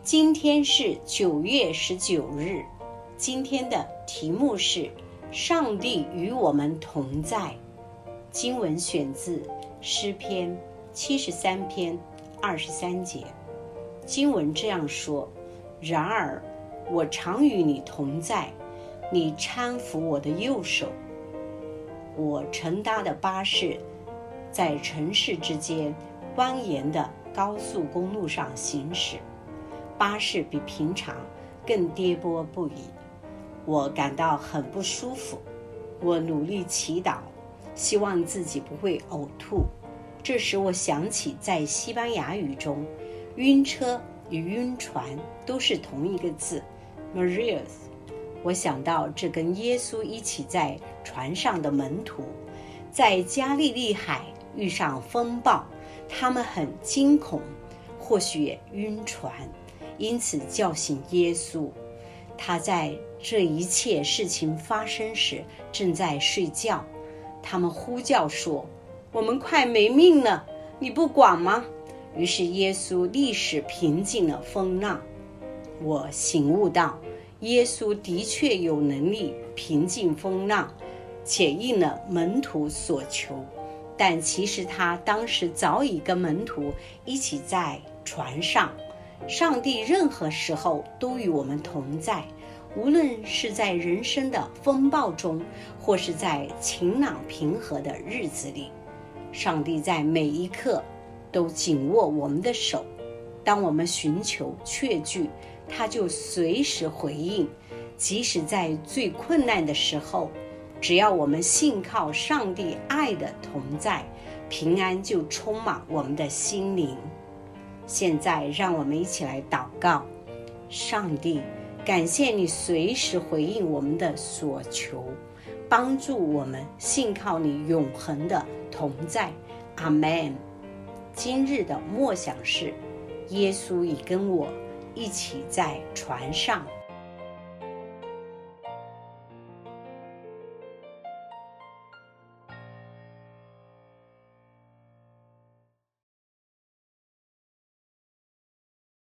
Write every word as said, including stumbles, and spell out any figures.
今天是九月十九日，今天的题目是上帝与我们同在。经文选自诗篇七十三篇二十三节。经文这样说：然而我常与你同在，你搀扶我的右手。我乘搭的巴士在城市之间蜿蜒的高速公路上行驶，巴士比平常更跌簸不已，我感到很不舒服。我努力祈祷，希望自己不会呕吐。这时我想起在西班牙语中，晕车与晕船都是同一个字 Mareas。 我想到这跟耶稣一起在船上的门徒，在加利利海遇上风暴，他们很惊恐，或许也晕船，因此叫醒耶稣。他在这一切事情发生时正在睡觉，他们呼叫说：我们快没命了，你不管吗？于是耶稣立时平静了风浪。我醒悟到，耶稣的确有能力平静风浪，且应了门徒所求。但其实他当时早已跟门徒一起在船上。上帝任何时候都与我们同在，无论是在人生的风暴中，或是在晴朗平和的日子里，上帝在每一刻都紧握我们的手。当我们寻求确据，他就随时回应。即使在最困难的时候，只要我们信靠上帝爱的同在，平安就充满我们的心灵。现在让我们一起来祷告。上帝，感谢你随时回应我们的所求，帮助我们信靠你永恒的同在。阿们。今日的默想是：耶稣已跟我一起在船上。